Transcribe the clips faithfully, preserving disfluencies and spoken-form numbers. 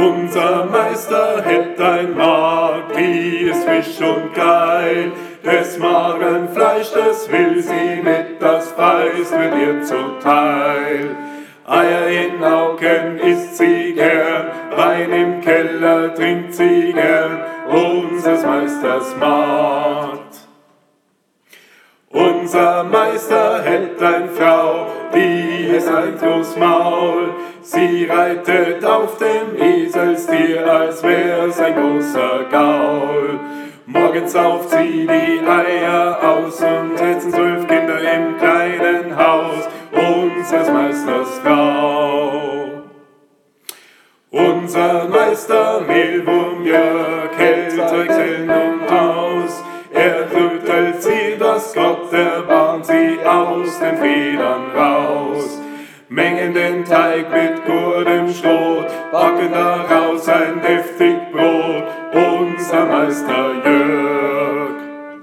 Unser Meister hätt ein Mark, wie es Fisch und Geil. Des Magen Fleisch, das will sie mit, das Preis wird ihr zuteil. Eier in Augen isst sie gern, Wein im Keller trinkt sie gern, unseres Meisters Magd. Unser Meister hält ein Frau, die ist ein groß Maul. Sie reitet auf dem Eselstier, als wär's ein großer Gaul. Morgens sauft sie die Eier aus und sitzen zwölf Kinder im kleinen Haus, unseres Meisters Frau. Unser Meister Mehlwurm Jörg hält Zeugseln und Haus. Er rüttelt sie, dass Gott erbarmt sie aus den Federn raus. Mengen den Teig mit gurtem Schrot, backen daraus ein deftig Brot, unser Meister Jörg.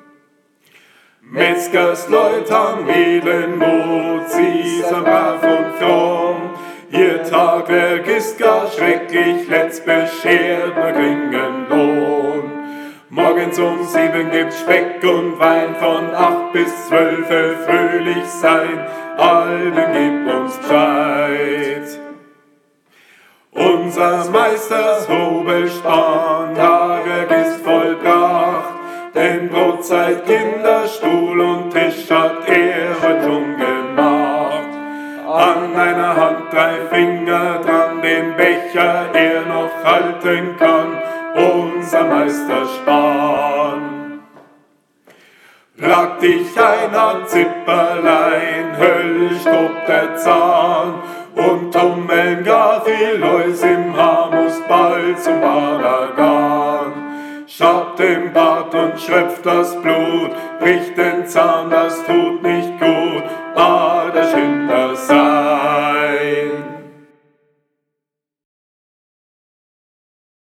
Metzgers Leut haben edlen Mut, sie sind brav und fromm. Ihr Tagwerk ist gar schrecklich, letzt beschert nur geringen Lohn. Morgens um sieben gibt's Speck und Wein, von acht bis zwölf fröhlich sein, allen gib uns Bescheid. Unser Meisters Hobelspann, Tagwerk ist vollbracht, denn Brotzeit, Kinder, Stuhl und Tisch hat er heute schon gemacht. An einer Hand drei Finger dran, den Becher er noch halten kann, unser Meister Span. Plagt dich einer Zipperlein, höllisch tobt der Zahn, und tummeln gar viel Läus im Haar, muss bald zum Balagan. Schabt im Bart und schröpft das Blut, bricht den Zahn, das tut nicht gut.